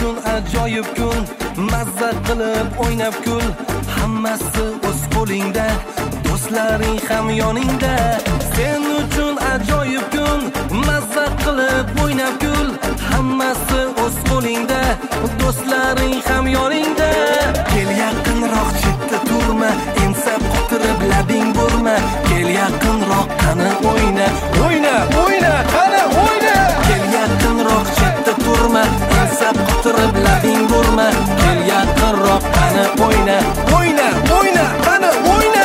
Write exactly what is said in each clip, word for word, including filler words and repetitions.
uchun ajoyib kun, mazza qilib o'ynab kul. Hammasi o'z qo'lingda, do'stlaring ham yoningda. Sen uchun ajoyib kun, mazza qilib o'ynab kul. Hammasi o'z qo'lingda, do'stlaring ham yoningda. Kel yaqinroq, chetda turma, ensab qotirib labing burma. Kel yaqinroq, qani o'yna, o'yna, o'yna, qani o'yna. Kel yaqinroq, chetda turma, ensab qotirib labing burma. Kel yaqinroq, qani o'yna, o'yna, o'yna, qani o'yna.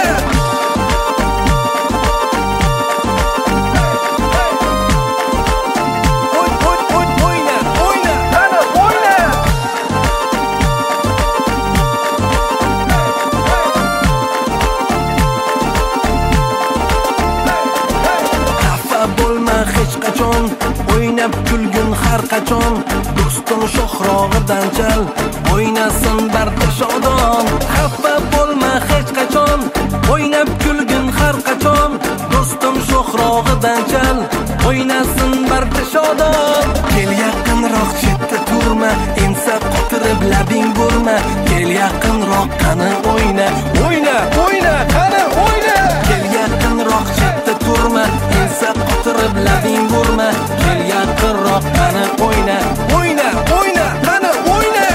O'ynab kulgin har qachon, do'stim sho'xrog'idan chal, o'ynasin barda shodon. Xafa bo'lma hech qachon, o'ynab kulgin har qachon, do'stim sho'xrog'idan chal, o'ynasin barda shodon. Kel yaqinroq, chetda turma, ensab qotirib labing burma. Kel yaqinroq, qani o'yna, o'yna, o'yna, qani o'yna. Kel yaqinroq, chetda turma, ensab qotirib labing burma. Kel yaqinroq, qani o'yna, o'yna, o'yna, qani o'yna.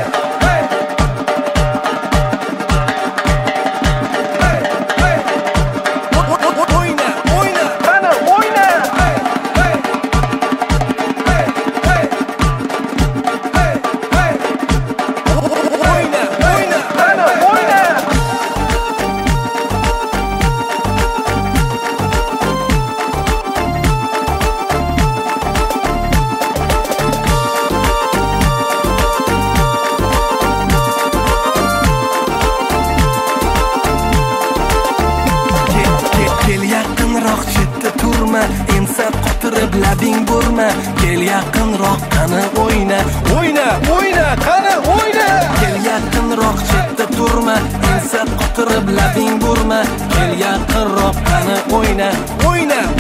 Ensab qotirib labing burma. Kel yaqinroq, qani o'yna, o'yna, o'yna, qani o'yna. Kel yaqinroq, chetda turma, ensab qotirib labing burma. Kel yaqinroq, qani o'yna, o'yna.